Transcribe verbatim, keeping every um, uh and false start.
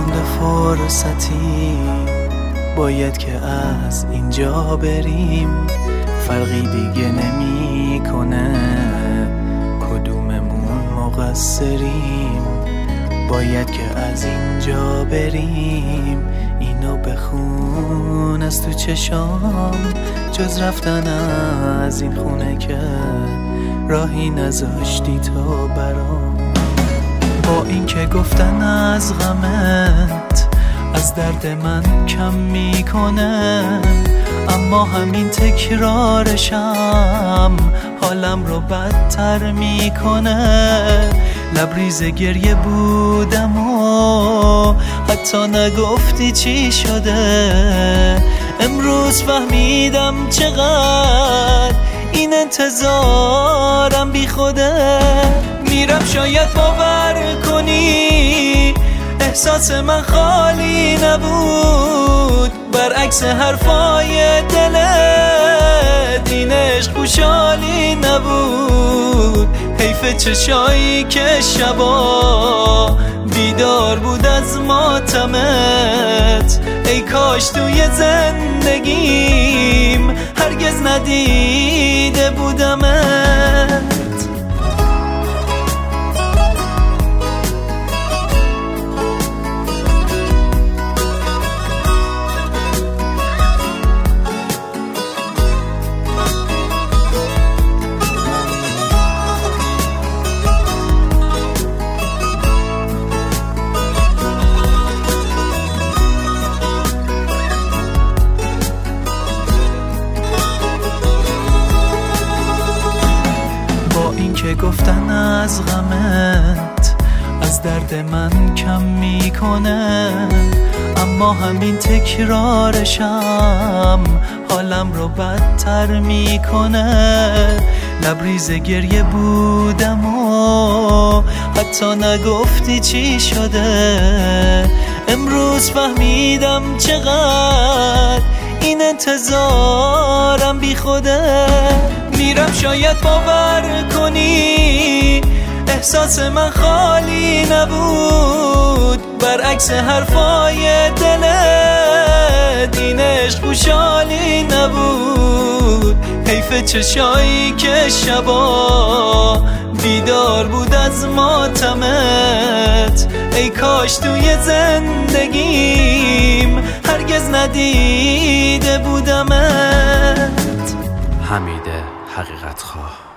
نمونده فرصتی، باید که از اینجا بریم. فرقی دیگه نمی کنه کدوممون مقصریم. باید که از اینجا بریم. اینو بخون از تو چشام، جز رفتن از این خونه که راهی نذاشتی تو برام. با این که گفتن از غمت از درد من کم میکنه، اما همین تکرارشم حالم رو بدتر میکنه. لبریز گریه بودم و حتی نگفتی چی شده. امروز فهمیدم چقدر این انتظارم بی خوده. میرم شاید باور کنی احساس من خالی نبود، برعکس حرفای دلت این عشق خوشحالی نبود. حیف چشایی که شبا بیدار بود از ماتمت. ای کاش توی زندگیم هرگز ندیده بودمت. که گفتن از غمت از درد من کم میکنه، اما همین تکرارشم حالم رو بدتر میکنه. لبریز گریه بودم و حتی نگفتی چی شده. امروز فهمیدم چقدر این انتظارم بی خوده. میرم شاید باور کنی احساس من خالی نبود، برعکس حرفای دلت این عشق خوشحالی نبود. حیف چشایی که شبا بیدار بود از ماتمت. ای کاش توی زندگیم هرگز ندیده بودمت. حمید حقیقت خواه.